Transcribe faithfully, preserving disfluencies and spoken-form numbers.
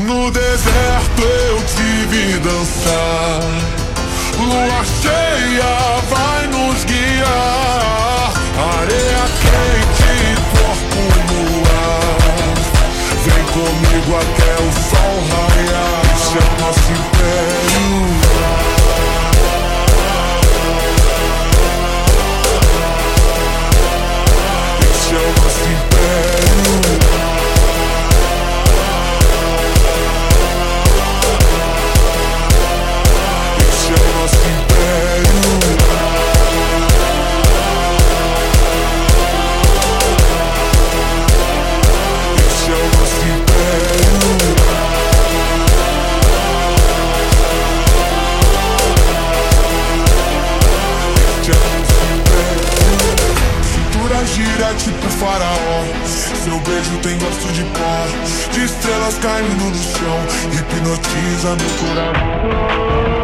No deserto eu te vi dançar. Lua cheia vai nos guiar. Areia quente, corpo no ar. Vem comigo até o sol raiar. Esse é o nosso império. Esse é o nosso império. Esse é o nosso império. Esse é o nosso império. Esse é o nosso império. Cintura gira tipo faraó. Seu beijo tem gosto de pó, de estrelas caindo no chão, hipnotiza meu coração.